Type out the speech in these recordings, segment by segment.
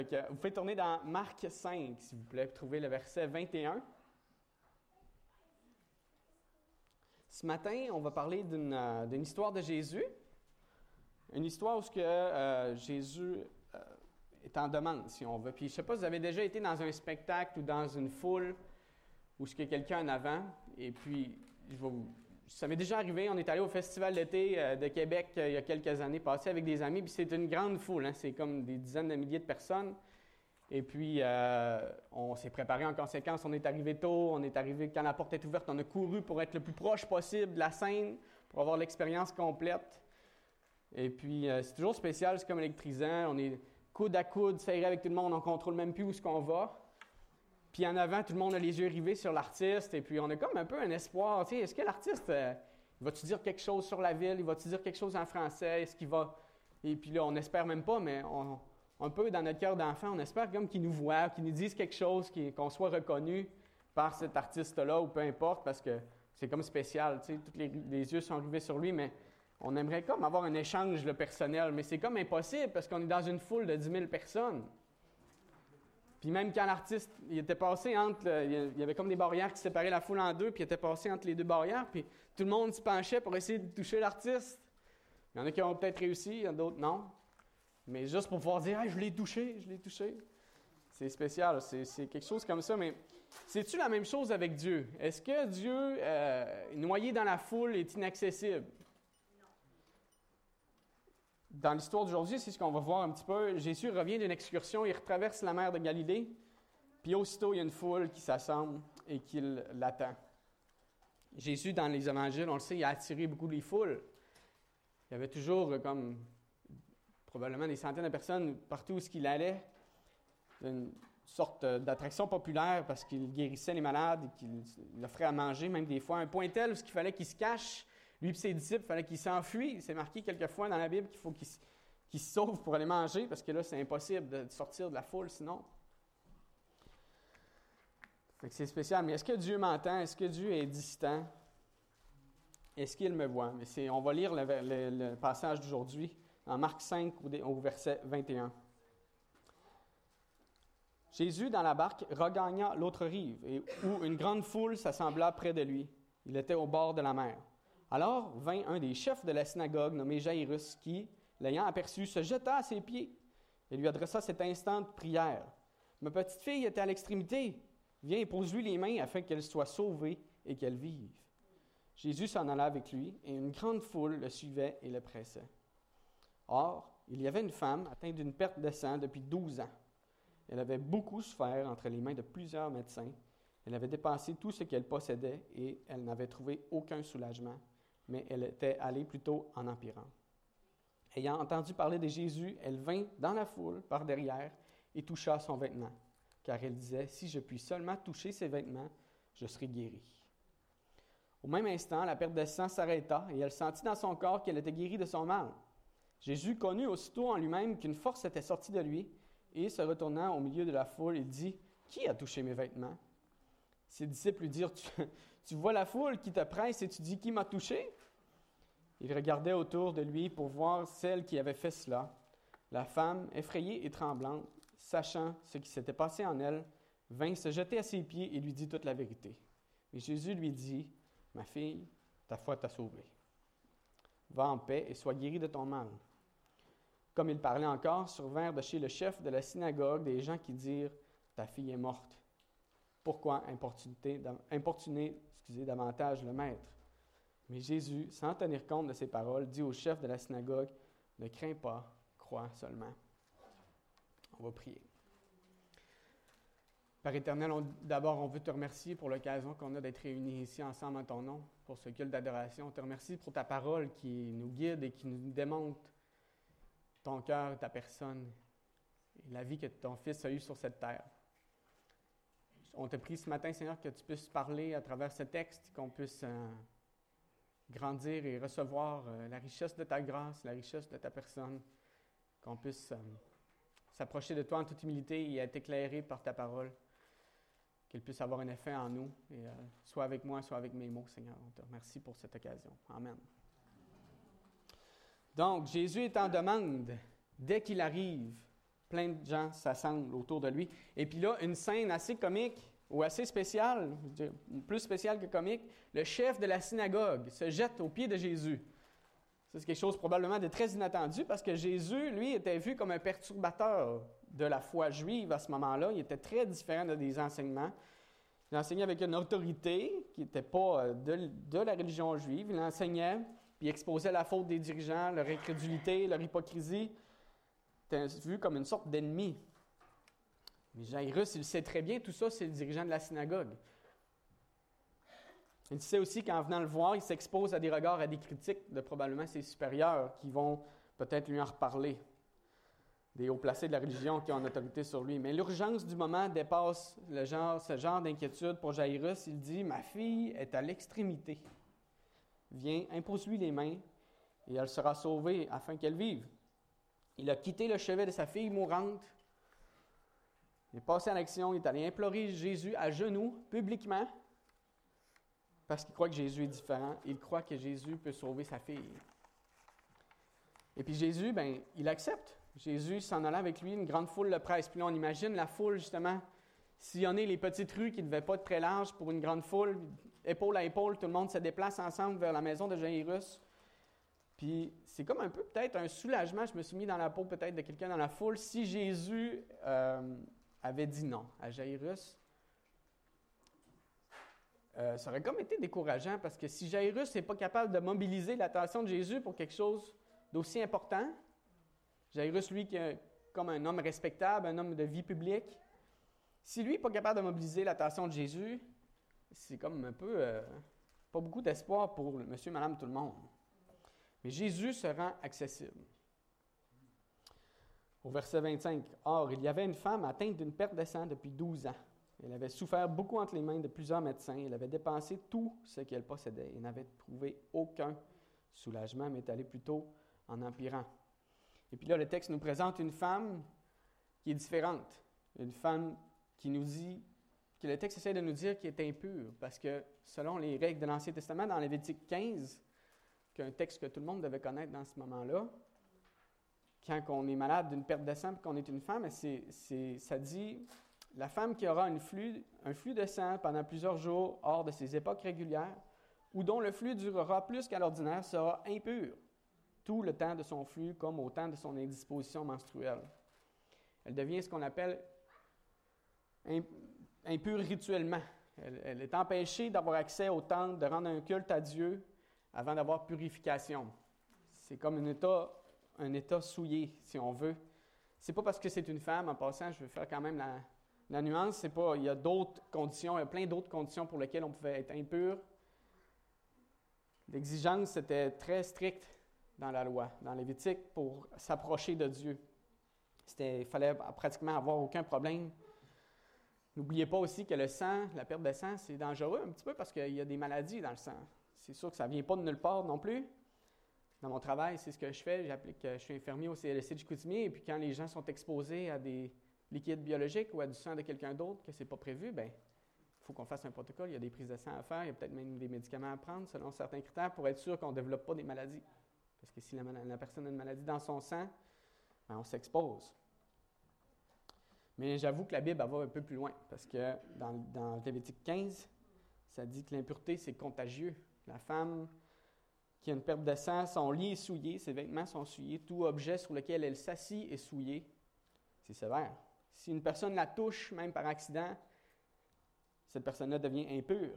Vous pouvez tourner dans Marc 5, s'il vous plaît, pour trouver le verset 21. Ce matin, on va parler d'une histoire de Jésus. Une histoire où Jésus est en demande, si on veut. Puis je ne sais pas si vous avez déjà été dans un spectacle ou dans une foule où il y a quelqu'un en avant. Et puis, ça m'est déjà arrivé, on est allé au Festival d'été de Québec il y a quelques années passées avec des amis. Puis c'est une grande foule, hein, c'est comme des dizaines de milliers de personnes. Et puis, on s'est préparé en conséquence. On est arrivé tôt, on est arrivé quand la porte est ouverte. On a couru pour être le plus proche possible de la scène, pour avoir l'expérience complète. Et puis, c'est toujours spécial, c'est comme électrisant. On est coude à coude, serré avec tout le monde, on ne contrôle même plus où est-ce qu'on va. Puis en avant, tout le monde a les yeux rivés sur l'artiste. Et puis, on a comme un peu un espoir. Tu sais, est-ce que l'artiste, va-tu dire quelque chose sur la ville? Il va-tu dire quelque chose en français? Est-ce qu'il va... Et puis là, on n'espère même pas, mais un peu dans notre cœur d'enfant, on espère comme qu'il nous voit, qu'il nous dise quelque chose, qu'on soit reconnu par cet artiste-là ou peu importe, parce que c'est comme spécial. Tu sais, tous les yeux sont rivés sur lui, mais on aimerait comme avoir un échange personnel. Mais c'est comme impossible parce qu'on est dans une foule de 10 000 personnes. Puis même quand l'artiste, il était passé il y avait comme des barrières qui séparaient la foule en deux, puis il était passé entre les deux barrières, puis tout le monde se penchait pour essayer de toucher l'artiste. Il y en a qui ont peut-être réussi, il y en a d'autres non. Mais juste pour pouvoir dire « je l'ai touché ». C'est spécial, c'est quelque chose comme ça. Mais c'est-tu la même chose avec Dieu? Est-ce que Dieu, noyé dans la foule, est inaccessible? Dans l'histoire d'aujourd'hui, c'est ce qu'on va voir un petit peu. Jésus revient d'une excursion, il retraverse la mer de Galilée, puis aussitôt, il y a une foule qui s'assemble et qui l'attend. Jésus, dans les évangiles, on le sait, il a attiré beaucoup les foules. Il y avait toujours probablement des centaines de personnes partout où il allait. Une sorte d'attraction populaire parce qu'il guérissait les malades, qu'il offrait à manger, même des fois. Un point tel où il fallait qu'il se cache. Lui et ses disciples, il fallait qu'ils s'enfuient. C'est marqué quelquefois dans la Bible qu'il faut qu'ils se sauvent pour aller manger, parce que là, c'est impossible de sortir de la foule sinon. Fait que c'est spécial. Mais est-ce que Dieu m'entend? Est-ce que Dieu est distant? Est-ce qu'il me voit? Mais on va lire le passage d'aujourd'hui, en Marc 5, au verset 21. Jésus, dans la barque, regagna l'autre rive, où une grande foule s'assembla près de lui. Il était au bord de la mer. Alors vint un des chefs de la synagogue, nommé Jaïrus, qui, l'ayant aperçu, se jeta à ses pieds et lui adressa cette instante prière. « Ma petite fille est à l'extrémité. Viens et pose-lui les mains afin qu'elle soit sauvée et qu'elle vive. » Jésus s'en alla avec lui, et une grande foule le suivait et le pressait. Or, il y avait une femme atteinte d'une perte de sang depuis 12 ans. Elle avait beaucoup souffert entre les mains de plusieurs médecins. Elle avait dépensé tout ce qu'elle possédait et elle n'avait trouvé aucun soulagement, mais elle était allée plutôt en empirant. Ayant entendu parler de Jésus, elle vint dans la foule par derrière et toucha son vêtement, car elle disait « Si je puis seulement toucher ses vêtements, je serai guérie. » Au même instant, la perte de sang s'arrêta et elle sentit dans son corps qu'elle était guérie de son mal. Jésus connut aussitôt en lui-même qu'une force était sortie de lui et, se retournant au milieu de la foule, il dit « Qui a touché mes vêtements? » Ses disciples lui dirent « Tu vois la foule qui te presse et tu dis « Qui m'a touché? » Il regardait autour de lui pour voir celle qui avait fait cela. La femme, effrayée et tremblante, sachant ce qui s'était passé en elle, vint se jeter à ses pieds et lui dit toute la vérité. Mais Jésus lui dit « Ma fille, ta foi t'a sauvée. Va en paix et sois guérie de ton mal. » Comme il parlait encore, survinrent de chez le chef de la synagogue des gens qui dirent « Ta fille est morte. Pourquoi importuner davantage le maître? » Mais Jésus, sans tenir compte de ces paroles, dit au chef de la synagogue « Ne crains pas, crois seulement. » On va prier. Père éternel, d'abord, on veut te remercier pour l'occasion qu'on a d'être réunis ici ensemble en ton nom, pour ce culte d'adoration. On te remercie pour ta parole qui nous guide et qui nous démontre ton cœur, ta personne et la vie que ton Fils a eue sur cette terre. On te prie ce matin, Seigneur, que tu puisses parler à travers ce texte, qu'on puisse grandir et recevoir la richesse de ta grâce, la richesse de ta personne, qu'on puisse s'approcher de toi en toute humilité et être éclairé par ta parole, qu'elle puisse avoir un effet en nous, et soit avec moi, soit avec mes mots, Seigneur. On te remercie pour cette occasion. Amen. Donc, Jésus est en demande dès qu'il arrive plein de gens s'assemblent autour de lui. Et puis là, une scène assez comique ou assez spéciale, plus spéciale que comique, le chef de la synagogue se jette aux pieds de Jésus. Ça, c'est quelque chose probablement de très inattendu parce que Jésus, lui, était vu comme un perturbateur de la foi juive à ce moment-là. Il était très différent des enseignements. Il enseignait avec une autorité qui n'était pas de la religion juive. Il enseignait, puis il exposait la faute des dirigeants, leur incrédulité, leur hypocrisie. Il était vu comme une sorte d'ennemi. Mais Jairus, il sait très bien, tout ça, c'est le dirigeant de la synagogue. Il sait aussi qu'en venant le voir, il s'expose à des regards, à des critiques de probablement ses supérieurs qui vont peut-être lui en reparler. Des hauts placés de la religion qui ont autorité sur lui. Mais l'urgence du moment dépasse ce genre d'inquiétude pour Jairus. Il dit, « Ma fille est à l'extrémité. Viens, impose-lui les mains et elle sera sauvée afin qu'elle vive. » Il a quitté le chevet de sa fille mourante. Il est passé à l'action. Il est allé implorer Jésus à genoux, publiquement, parce qu'il croit que Jésus est différent. Il croit que Jésus peut sauver sa fille. Et puis Jésus, il accepte. Jésus s'en allant avec lui, une grande foule le presse. Puis là, on imagine la foule, justement, sillonner les petites rues qui ne devaient pas être très larges pour une grande foule. Épaule à épaule, tout le monde se déplace ensemble vers la maison de Jairus. Puis c'est comme un peu peut-être un soulagement. Je me suis mis dans la peau peut-être de quelqu'un dans la foule. Si Jésus avait dit non à Jairus, ça aurait comme été décourageant parce que si Jairus n'est pas capable de mobiliser l'attention de Jésus pour quelque chose d'aussi important, Jairus, lui, qui est comme un homme respectable, un homme de vie publique, si lui n'est pas capable de mobiliser l'attention de Jésus, c'est comme un peu pas beaucoup d'espoir pour monsieur, madame, tout le monde. Mais Jésus se rend accessible. Au verset 25, « Or, il y avait une femme atteinte d'une perte de sang depuis 12 ans. Elle avait souffert beaucoup entre les mains de plusieurs médecins. Elle avait dépensé tout ce qu'elle possédait et n'avait trouvé aucun soulagement, mais est allée plutôt en empirant. » Et puis là, le texte nous présente une femme qui est différente. Une femme qui nous dit, que le texte essaie de nous dire qu'elle est impure, parce que selon les règles de l'Ancien Testament, dans Lévitique 15, qui est un texte que tout le monde devait connaître dans ce moment-là, quand on est malade d'une perte de sang et qu'on est une femme, ça dit « La femme qui aura un flux de sang pendant plusieurs jours hors de ses époques régulières, ou dont le flux durera plus qu'à l'ordinaire, sera impure. Tout le temps de son flux comme au temps de son indisposition menstruelle. » Elle devient ce qu'on appelle impure rituellement. Elle est empêchée d'avoir accès au temple, de rendre un culte à Dieu avant d'avoir purification. C'est comme un état souillé, si on veut. C'est pas parce que c'est une femme, en passant, je vais faire quand même la nuance, c'est pas, il y a d'autres conditions, il y a plein d'autres conditions pour lesquelles on pouvait être impur. L'exigence était très stricte dans la loi, dans Lévitique, pour s'approcher de Dieu. Il fallait pratiquement avoir aucun problème. N'oubliez pas aussi que le sang, la perte de sang, c'est dangereux un petit peu parce qu'il y a des maladies dans le sang. C'est sûr que ça ne vient pas de nulle part non plus. Dans mon travail, c'est ce que je fais. Je suis infirmier au CLSC de Chicoutimi, et puis quand les gens sont exposés à des liquides biologiques ou à du sang de quelqu'un d'autre que ce n'est pas prévu, il faut qu'on fasse un protocole. Il y a des prises de sang à faire, il y a peut-être même des médicaments à prendre selon certains critères pour être sûr qu'on ne développe pas des maladies. Parce que si la personne a une maladie dans son sang, on s'expose. Mais j'avoue que la Bible, elle va un peu plus loin, parce que dans Lévitique 15, ça dit que l'impureté, c'est contagieux. La femme qui a une perte de sang, son lit est souillé, ses vêtements sont souillés, tout objet sur lequel elle s'assit est souillé. C'est sévère. Si une personne la touche, même par accident, cette personne-là devient impure.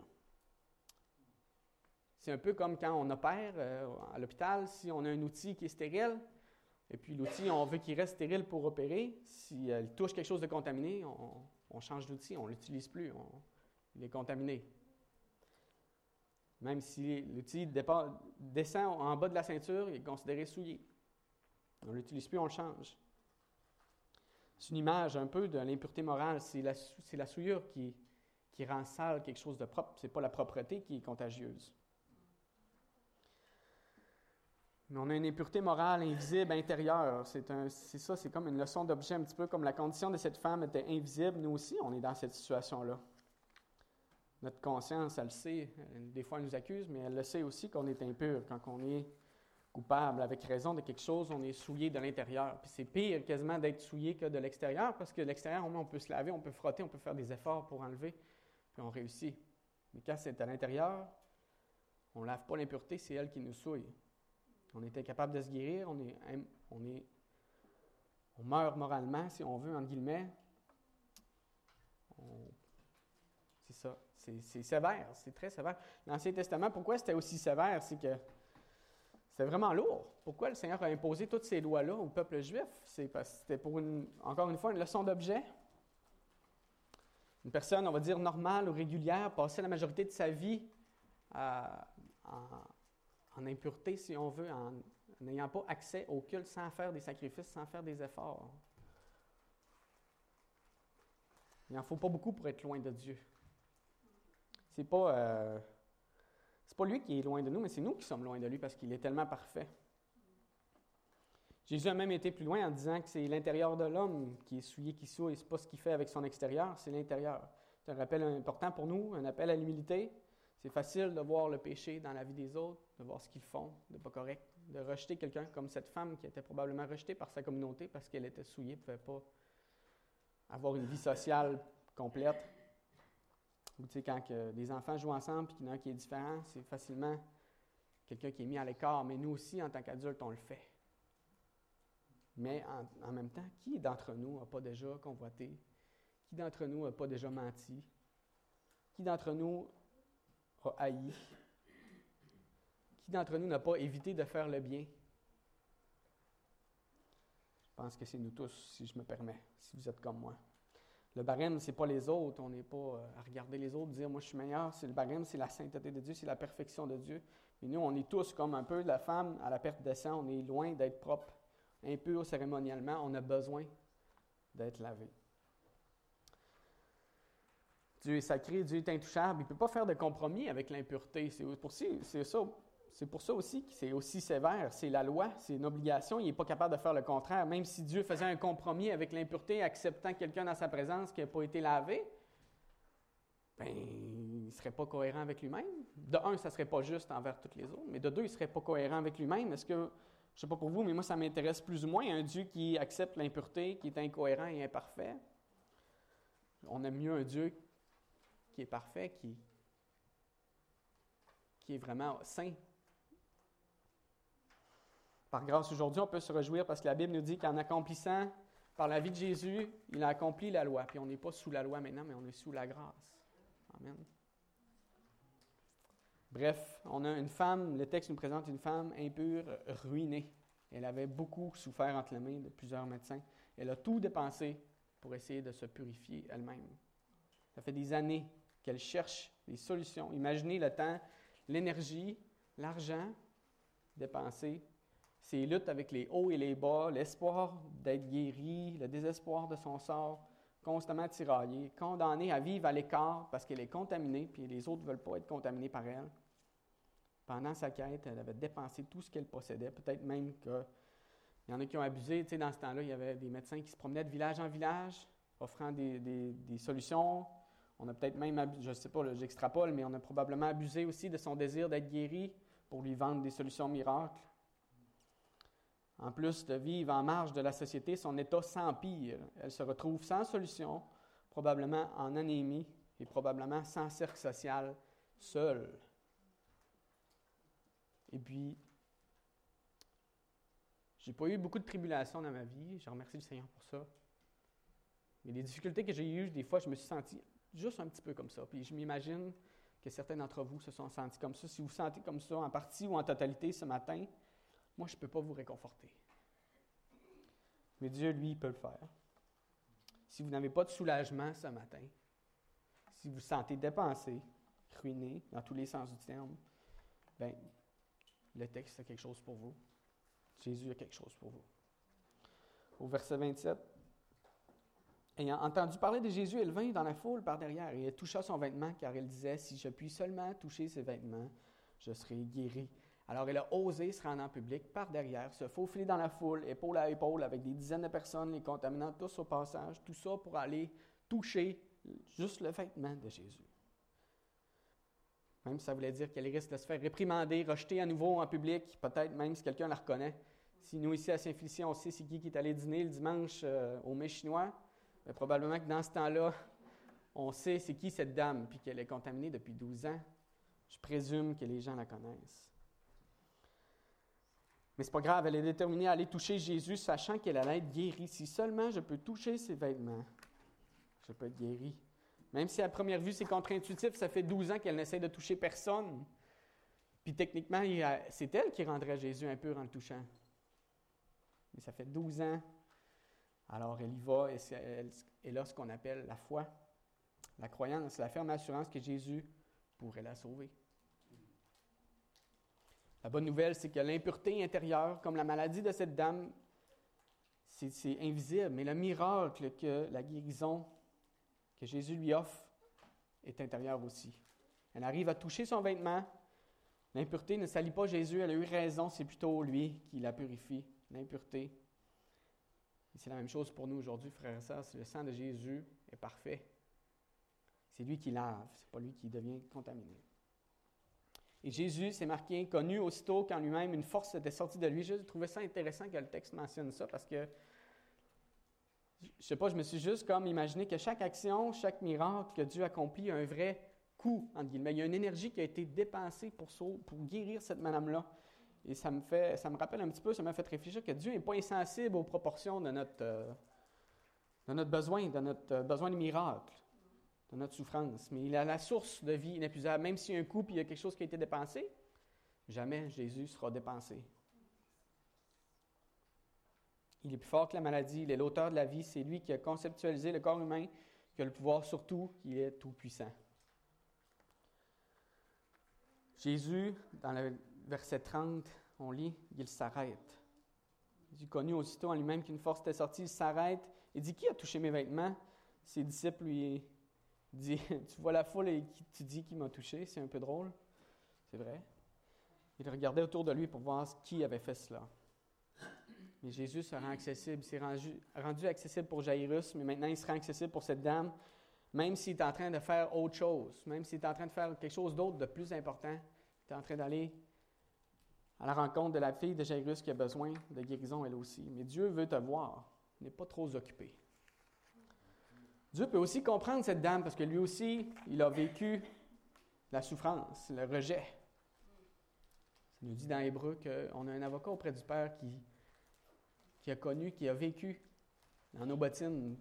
C'est un peu comme quand on opère à l'hôpital, si on a un outil qui est stérile, et puis l'outil, on veut qu'il reste stérile pour opérer. Si il touche quelque chose de contaminé, on change d'outil, on ne l'utilise plus, il est contaminé. Même si l'outil descend en bas de la ceinture, il est considéré souillé. On ne l'utilise plus, on le change. C'est une image un peu de l'impureté morale. C'est la souillure qui rend sale quelque chose de propre. Ce n'est pas la propreté qui est contagieuse. Mais on a une impureté morale invisible, intérieure. C'est comme une leçon d'objet, un petit peu comme la condition de cette femme était invisible. Nous aussi, on est dans cette situation-là. Notre conscience, elle le sait. Des fois, elle nous accuse, mais elle le sait aussi qu'on est impur quand on est coupable avec raison de quelque chose, on est souillé de l'intérieur. Puis c'est pire quasiment d'être souillé que de l'extérieur, parce que l'extérieur, au moins, on peut se laver, on peut frotter, on peut faire des efforts pour enlever, puis on réussit. Mais quand c'est à l'intérieur, on ne lave pas l'impureté, c'est elle qui nous souille. On est incapable de se guérir, on meurt moralement, si on veut, entre guillemets. C'est ça, c'est sévère, c'est très sévère. L'Ancien Testament, pourquoi c'était aussi sévère? C'est que c'était vraiment lourd. Pourquoi le Seigneur a imposé toutes ces lois-là au peuple juif? C'est parce que c'était pour, encore une fois, une leçon d'objet. Une personne, on va dire, normale ou régulière, passait la majorité de sa vie en impureté, si on veut, en n'ayant pas accès au culte, sans faire des sacrifices, sans faire des efforts. Il n'en faut pas beaucoup pour être loin de Dieu. C'est pas lui qui est loin de nous, mais c'est nous qui sommes loin de lui parce qu'il est tellement parfait. Jésus a même été plus loin en disant que c'est l'intérieur de l'homme qui est souillé, qui souille. Ce n'est pas ce qu'il fait avec son extérieur, c'est l'intérieur. C'est un rappel important pour nous, un appel à l'humilité. C'est facile de voir le péché dans la vie des autres, de voir ce qu'ils font de pas correct, de rejeter quelqu'un comme cette femme qui était probablement rejetée par sa communauté parce qu'elle était souillée, ne pouvait pas avoir une vie sociale complète. Ou tu sais, quand des enfants jouent ensemble et qu'il y en a un qui est différent, c'est facilement quelqu'un qui est mis à l'écart. Mais nous aussi, en tant qu'adultes, on le fait. Mais en même temps, qui d'entre nous n'a pas déjà convoité? Qui d'entre nous n'a pas déjà menti? Qui d'entre nous a haï? Qui d'entre nous n'a pas évité de faire le bien? Je pense que c'est nous tous, si je me permets, si vous êtes comme moi. Le barème, ce n'est pas les autres. On n'est pas à regarder les autres, dire « moi je suis meilleur ». C'est le barème, c'est la sainteté de Dieu, c'est la perfection de Dieu. Et nous, on est tous comme un peu la femme à la perte de sang. On est loin d'être propre, impur cérémonialement. On a besoin d'être lavé. Dieu est sacré, Dieu est intouchable. Il ne peut pas faire de compromis avec l'impureté. C'est pour ça aussi que c'est aussi sévère. C'est la loi, c'est une obligation. Il n'est pas capable de faire le contraire. Même si Dieu faisait un compromis avec l'impureté, acceptant quelqu'un dans sa présence qui n'a pas été lavé, il ne serait pas cohérent avec lui-même. De un, ça ne serait pas juste envers toutes les autres, mais de deux, il ne serait pas cohérent avec lui-même. Est-ce que, je ne sais pas pour vous, mais moi, ça m'intéresse plus ou moins, un Dieu qui accepte l'impureté, qui est incohérent et imparfait. On aime mieux un Dieu qui est parfait, qui est vraiment saint. Par grâce, aujourd'hui, on peut se réjouir parce que la Bible nous dit qu'en accomplissant par la vie de Jésus, il a accompli la loi. Puis on n'est pas sous la loi maintenant, mais on est sous la grâce. Amen. Bref, on a une femme, le texte nous présente une femme impure, ruinée. Elle avait beaucoup souffert entre les mains de plusieurs médecins. Elle a tout dépensé pour essayer de se purifier elle-même. Ça fait des années qu'elle cherche des solutions. Imaginez le temps, l'énergie, l'argent dépensé. Ses luttes avec les hauts et les bas, l'espoir d'être guéri, le désespoir de son sort, constamment tiraillée, condamnée à vivre à l'écart parce qu'elle est contaminée, puis les autres ne veulent pas être contaminés par elle. Pendant sa quête, elle avait dépensé tout ce qu'elle possédait, peut-être même qu'il y en a qui ont abusé. Tu sais, dans ce temps-là, il y avait des médecins qui se promenaient de village en village, offrant des solutions. On a peut-être même, je ne sais pas, j'extrapole, mais on a probablement abusé aussi de son désir d'être guéri pour lui vendre des solutions miracles. En plus de vivre en marge de la société, son état s'empire. Elle se retrouve sans solution, probablement en anémie et probablement sans cercle social, seule. Et puis, j'ai pas eu beaucoup de tribulations dans ma vie. Je remercie le Seigneur pour ça. Mais les difficultés que j'ai eues, des fois, je me suis senti juste un petit peu comme ça. Puis je m'imagine que certains d'entre vous se sont sentis comme ça. Si vous vous sentez comme ça, en partie ou en totalité ce matin, moi, je ne peux pas vous réconforter. Mais Dieu, lui, il peut le faire. Si vous n'avez pas de soulagement ce matin, si vous vous sentez dépensé, ruiné, dans tous les sens du terme, bien, le texte a quelque chose pour vous. Jésus a quelque chose pour vous. Au verset 27, ayant entendu parler de Jésus, elle vint dans la foule par derrière et elle toucha son vêtement, car elle disait, « Si je puis seulement toucher ses vêtements, je serai guérie. » Alors, elle a osé se rendre en public par derrière, se faufiler dans la foule, épaule à épaule, avec des dizaines de personnes, les contaminant tous au passage, tout ça pour aller toucher juste le vêtement de Jésus. Même si ça voulait dire qu'elle risque de se faire réprimander, rejeter à nouveau en public, peut-être même si quelqu'un la reconnaît. Si nous, ici à Saint-Félicien, on sait c'est qui est allé dîner le dimanche au mets chinois, bien, probablement que dans ce temps-là, on sait c'est qui cette dame, puis qu'elle est contaminée depuis 12 ans. Je présume que les gens la connaissent. Mais c'est pas grave, elle est déterminée à aller toucher Jésus, sachant qu'elle allait être guérie. Si seulement je peux toucher ses vêtements, je peux être guérie. Même si à première vue, c'est contre-intuitif, ça fait 12 ans qu'elle n'essaie de toucher personne. Puis techniquement, c'est elle qui rendrait Jésus impur en le touchant. Mais ça fait 12 ans. Alors elle y va, et c'est là ce qu'on appelle la foi, la croyance, la ferme assurance que Jésus pourrait la sauver. La bonne nouvelle, c'est que l'impureté intérieure, comme la maladie de cette dame, c'est invisible, mais le miracle que la guérison que Jésus lui offre est intérieur aussi. Elle arrive à toucher son vêtement. L'impureté ne salit pas Jésus, elle a eu raison, c'est plutôt lui qui la purifie, l'impureté. Et c'est la même chose pour nous aujourd'hui, frères et sœurs, le sang de Jésus est parfait. C'est lui qui lave, c'est pas lui qui devient contaminé. Et Jésus s'est marqué, connu aussitôt qu'en lui-même une force était sortie de lui. Je trouvais ça intéressant que le texte mentionne ça parce que, je ne sais pas, je me suis juste comme imaginé que chaque action, chaque miracle que Dieu accomplit a un vrai coût, entre guillemets. Il y a une énergie qui a été dépensée pour guérir cette madame-là. Et ça me rappelle un petit peu, ça m'a fait réfléchir que Dieu n'est pas insensible aux proportions de notre besoin, de notre besoin de miracle, de notre souffrance. Mais il a la source de vie inépuisable. Même s'il y a un coup et il y a quelque chose qui a été dépensé, jamais Jésus sera dépensé. Il est plus fort que la maladie, il est l'auteur de la vie, c'est lui qui a conceptualisé le corps humain, qui a le pouvoir sur tout, qui est tout-puissant. Jésus, dans le verset 30, on lit, il s'arrête. Jésus, connu aussitôt en lui-même qu'une force était sortie, il s'arrête et dit, qui a touché mes vêtements? Ses disciples lui disent, tu vois la foule et tu dis qui m'a touché, c'est un peu drôle. C'est vrai. Il regardait autour de lui pour voir qui avait fait cela. Mais Jésus se rend accessible, il s'est rendu accessible pour Jairus, mais maintenant il se rend accessible pour cette dame, même s'il est en train de faire autre chose, même s'il est en train de faire quelque chose d'autre de plus important, il est en train d'aller à la rencontre de la fille de Jairus qui a besoin de guérison elle aussi. Mais Dieu veut te voir, il n'est pas trop occupé. Dieu peut aussi comprendre cette dame parce que lui aussi, il a vécu la souffrance, le rejet. Ça nous dit dans Hébreu qu'on a un avocat auprès du Père qui a connu, qui a vécu dans nos bottines.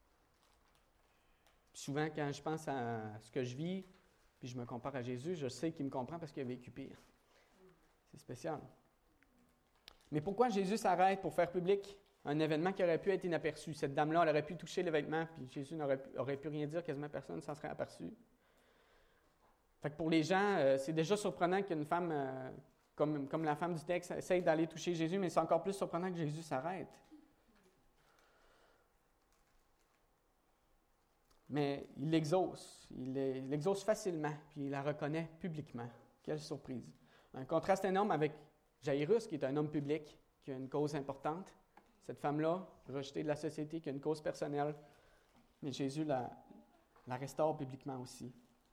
Puis souvent, quand je pense à ce que je vis, puis je me compare à Jésus, je sais qu'il me comprend parce qu'il a vécu pire. C'est spécial. Mais pourquoi Jésus s'arrête pour faire public un événement qui aurait pu être inaperçu? Cette dame-là, elle aurait pu toucher les vêtements, puis Jésus n'aurait pu rien dire, quasiment personne ne s'en serait aperçu. Fait que pour les gens, c'est déjà surprenant qu'une femme, comme la femme du texte, essaye d'aller toucher Jésus, mais c'est encore plus surprenant que Jésus s'arrête. Mais il l'exauce. Il l'exauce facilement, puis il la reconnaît publiquement. Quelle surprise. Un contraste énorme avec Jairus, qui est un homme public, qui a une cause importante. Cette femme-là, rejetée de la société, qui a une cause personnelle. Mais Jésus la restaure publiquement aussi.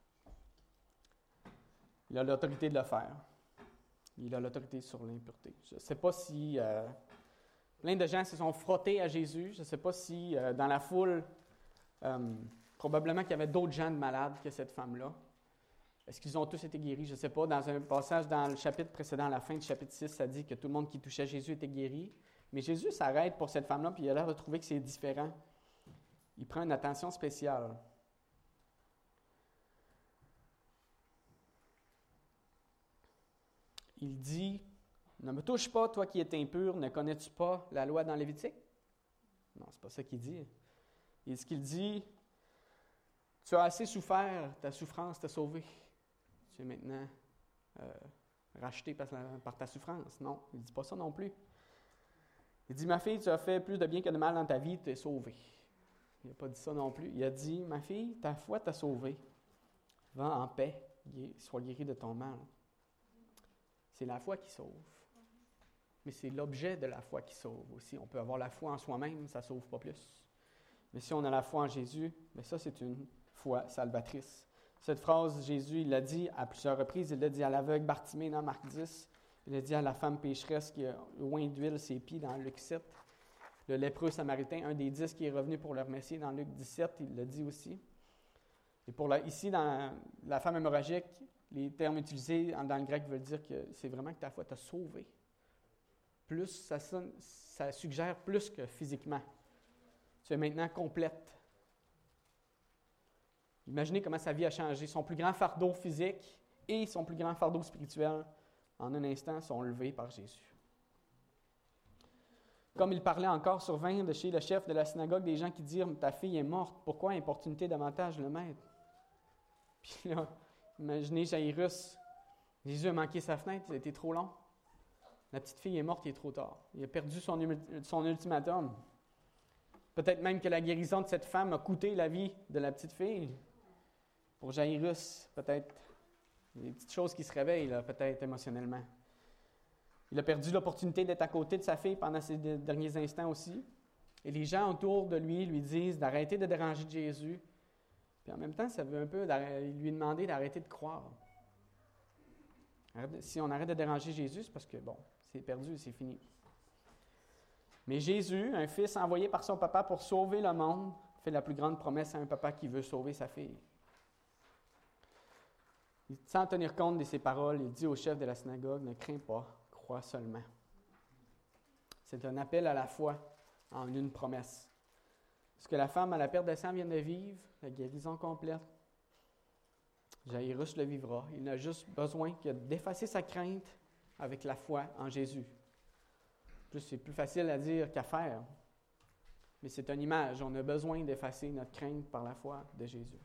Il a l'autorité de le faire. Il a l'autorité sur l'impureté. Je ne sais pas si plein de gens se sont frottés à Jésus. Je ne sais pas si dans la foule, probablement qu'il y avait d'autres gens de malades que cette femme-là. Est-ce qu'ils ont tous été guéris? Je ne sais pas. Dans un passage dans le chapitre précédent, à la fin du chapitre 6, ça dit que tout le monde qui touchait Jésus était guéri. Mais Jésus s'arrête pour cette femme-là, puis il a l'air de trouver que c'est différent. Il prend une attention spéciale. Il dit, « Ne me touche pas, toi qui es impur, ne connais-tu pas la loi dans Lévitique? » Non, c'est pas ça qu'il dit. Ce qu'il dit, « Tu as assez souffert, ta souffrance t'a sauvé. Tu es maintenant racheté par ta souffrance. » Non, il ne dit pas ça non plus. Il dit, « Ma fille, tu as fait plus de bien que de mal dans ta vie, tu es sauvée. » Il n'a pas dit ça non plus. Il a dit, « Ma fille, ta foi t'a sauvée. Va en paix, sois guérie de ton mal. » C'est la foi qui sauve. Mais c'est l'objet de la foi qui sauve aussi. On peut avoir la foi en soi-même, ça ne sauve pas plus. Mais si on a la foi en Jésus, bien ça, c'est une foi salvatrice. Cette phrase, Jésus, il l'a dit à plusieurs reprises. Il l'a dit à l'aveugle Bartimée dans Marc 10. Il l'a dit à la femme pécheresse qui a oint d'huile ses pieds dans Luc 7. Le lépreux samaritain, un des 10 qui est revenu pour leur Messie dans Luc 17, il l'a dit aussi. Et ici, dans la femme hémorragique, les termes utilisés dans le grec veulent dire que c'est vraiment que ta foi t'a sauvé. Plus, ça suggère plus que physiquement. Tu es maintenant complète. Imaginez comment sa vie a changé. Son plus grand fardeau physique et son plus grand fardeau spirituel, en un instant, sont levés par Jésus. Comme il parlait encore, survint de chez le chef de la synagogue des gens qui dirent « Ta fille est morte, pourquoi importuniter davantage le maître? » Puis là, imaginez Jairus. Jésus a manqué sa fenêtre, il a été trop long. La petite fille est morte, il est trop tard. Il a perdu son ultimatum. Peut-être même que la guérison de cette femme a coûté la vie de la petite fille. Pour Jairus, peut-être des petites choses qui se réveillent, là, peut-être émotionnellement. Il a perdu l'opportunité d'être à côté de sa fille pendant ces derniers instants aussi. Et les gens autour de lui disent d'arrêter de déranger Jésus. Puis en même temps, ça veut un peu lui demander d'arrêter de croire. Si on arrête de déranger Jésus, c'est parce que, bon, c'est perdu, c'est fini. Mais Jésus, un fils envoyé par son papa pour sauver le monde, fait la plus grande promesse à un papa qui veut sauver sa fille. Sans tenir compte de ses paroles, il dit au chef de la synagogue, « Ne crains pas, crois seulement. » C'est un appel à la foi en une promesse. Ce que la femme à la perte de sang vient de vivre, la guérison complète, Jairus le vivra. Il n'a juste besoin que d'effacer sa crainte avec la foi en Jésus. C'est plus facile à dire qu'à faire, mais c'est une image. On a besoin d'effacer notre crainte par la foi de Jésus.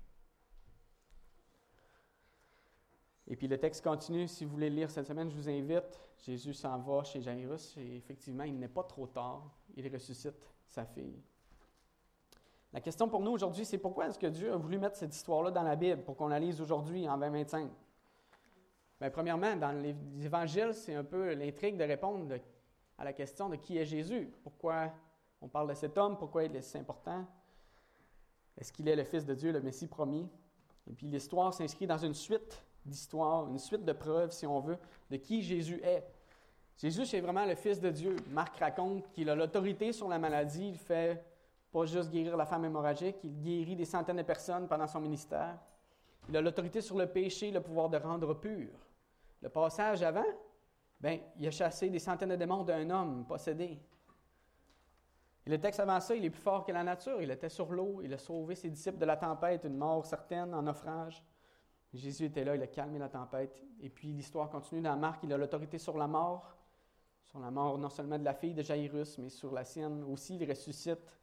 Et puis le texte continue. Si vous voulez le lire cette semaine, je vous invite. Jésus s'en va chez Jairus et effectivement, il n'est pas trop tard. Il ressuscite sa fille. La question pour nous aujourd'hui, c'est pourquoi est-ce que Dieu a voulu mettre cette histoire-là dans la Bible pour qu'on la lise aujourd'hui en 2025? Bien, premièrement, dans les évangiles, c'est un peu l'intrigue de répondre à la question de qui est Jésus. Pourquoi on parle de cet homme? Pourquoi il est si important? Est-ce qu'il est le Fils de Dieu, le Messie promis? Et puis l'histoire s'inscrit dans une suite d'histoires, une suite de preuves, si on veut, de qui Jésus est. Jésus, c'est vraiment le Fils de Dieu. Marc raconte qu'il a l'autorité sur la maladie. Il fait pas juste guérir la femme hémorragique, il guérit des centaines de personnes pendant son ministère. Il a l'autorité sur le péché, le pouvoir de rendre pur. Le passage avant, il a chassé des centaines de démons d'un homme possédé. Et le texte avant ça, il est plus fort que la nature. Il était sur l'eau, il a sauvé ses disciples de la tempête, une mort certaine en naufrage. Jésus était là, il a calmé la tempête. Et puis l'histoire continue dans Marc, il a l'autorité sur la mort non seulement de la fille de Jairus, mais sur la sienne aussi, il ressuscite.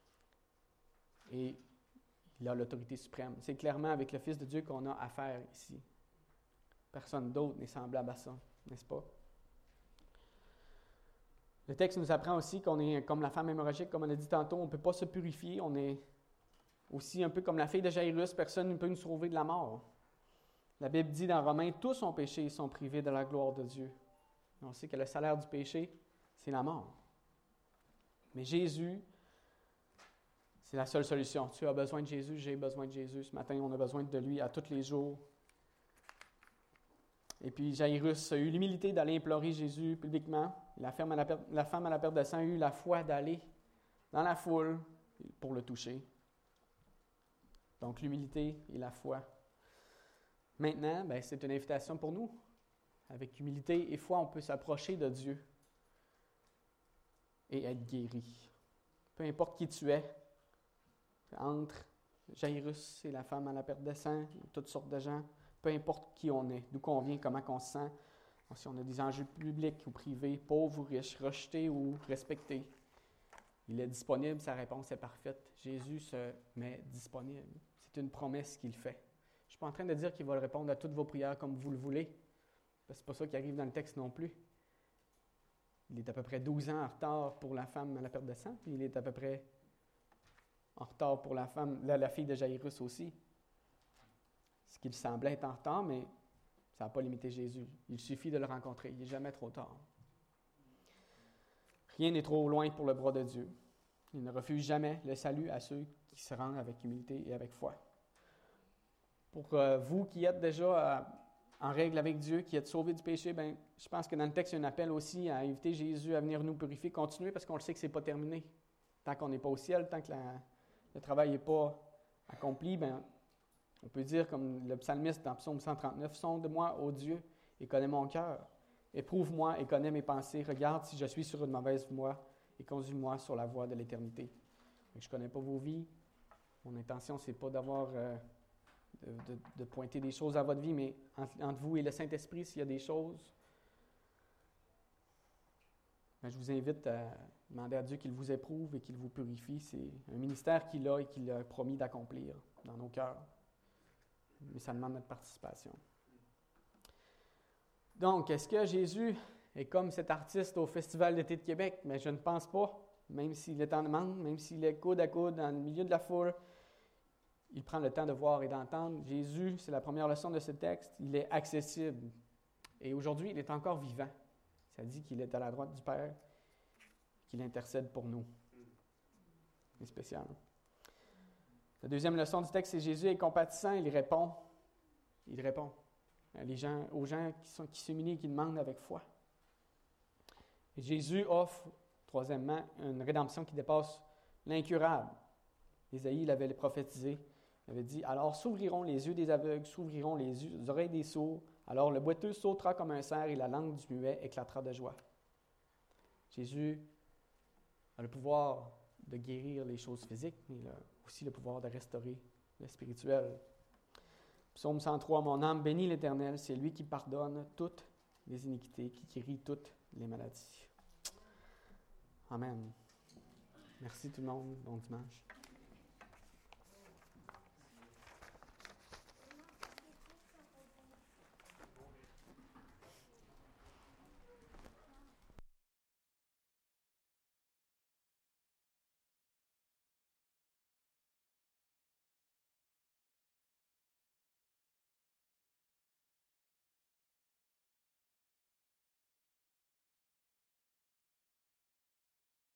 Et il a l'autorité suprême. C'est clairement avec le Fils de Dieu qu'on a affaire ici. Personne d'autre n'est semblable à ça, n'est-ce pas? Le texte nous apprend aussi qu'on est comme la femme hémorragique, comme on a dit tantôt, on ne peut pas se purifier. On est aussi un peu comme la fille de Jairus, personne ne peut nous sauver de la mort. La Bible dit dans Romains, tous ont péché et sont privés de la gloire de Dieu. On sait que le salaire du péché, c'est la mort. Mais Jésus, c'est la seule solution. Tu as besoin de Jésus, j'ai besoin de Jésus. Ce matin, on a besoin de lui à tous les jours. Et puis Jairus a eu l'humilité d'aller implorer Jésus publiquement. La femme à la perte de sang a eu la foi d'aller dans la foule pour le toucher. Donc l'humilité et la foi. Maintenant, c'est une invitation pour nous. Avec humilité et foi, on peut s'approcher de Dieu et être guéri. Peu importe qui tu es, entre Jairus et la femme à la perte de sang, toutes sortes de gens, peu importe qui on est, d'où qu'on vient, comment on se sent, si on a des enjeux publics ou privés, pauvres ou riches, rejetés ou respectés, il est disponible, sa réponse est parfaite. Jésus se met disponible. C'est une promesse qu'il fait. Je ne suis pas en train de dire qu'il va répondre à toutes vos prières comme vous le voulez, parce que ce n'est pas ça qui arrive dans le texte non plus. Il est à peu près 12 ans en retard pour la femme à la perte de sang, puis il est à peu près en retard pour la fille de Jairus aussi. Ce qu'il semblait être en retard, mais ça n'a pas limité Jésus. Il suffit de le rencontrer. Il n'est jamais trop tard. Rien n'est trop loin pour le bras de Dieu. Il ne refuse jamais le salut à ceux qui se rendent avec humilité et avec foi. Pour vous qui êtes déjà en règle avec Dieu, qui êtes sauvés du péché, bien, je pense que dans le texte, il y a un appel aussi à inviter Jésus à venir nous purifier, continuer, parce qu'on le sait que ce n'est pas terminé. Tant qu'on n'est pas au ciel, tant que le travail n'est pas accompli, bien, on peut dire, comme le psalmiste dans Psaume 139, « Sonde-moi, ô Dieu, et connais mon cœur. Éprouve-moi et connais mes pensées. Regarde si je suis sur une mauvaise voie et conduis-moi sur la voie de l'éternité. » Je ne connais pas vos vies. Mon intention, ce n'est pas d'avoir de pointer des choses à votre vie, mais entre vous et le Saint-Esprit, s'il y a des choses, bien, je vous invite à demander à Dieu qu'il vous éprouve et qu'il vous purifie. C'est un ministère qu'il a et qu'il a promis d'accomplir dans nos cœurs. Mais ça demande notre participation. Donc, est-ce que Jésus est comme cet artiste au Festival d'été de Québec? Mais je ne pense pas. Même s'il est en demande, même s'il est coude à coude dans le milieu de la foule, il prend le temps de voir et d'entendre. Jésus, c'est la première leçon de ce texte, il est accessible. Et aujourd'hui, il est encore vivant. Ça dit qu'il est à la droite du Père, qu'il intercède pour nous. C'est spécial. La deuxième leçon du texte, c'est Jésus est compatissant, il répond. Il répond aux gens qui s'humilient et qui demandent avec foi. Et Jésus offre, troisièmement, une rédemption qui dépasse l'incurable. Ésaïe l'avait prophétisé. Il avait dit « Alors s'ouvriront les yeux des aveugles, s'ouvriront les oreilles des sourds. Alors le boiteux sautera comme un cerf et la langue du muet éclatera de joie. » Jésus a le pouvoir de guérir les choses physiques, mais il a aussi le pouvoir de restaurer le spirituel. Psaume 103, « Mon âme bénit l'Éternel, c'est lui qui pardonne toutes les iniquités, qui guérit toutes les maladies. » Amen. Merci tout le monde. Bon dimanche.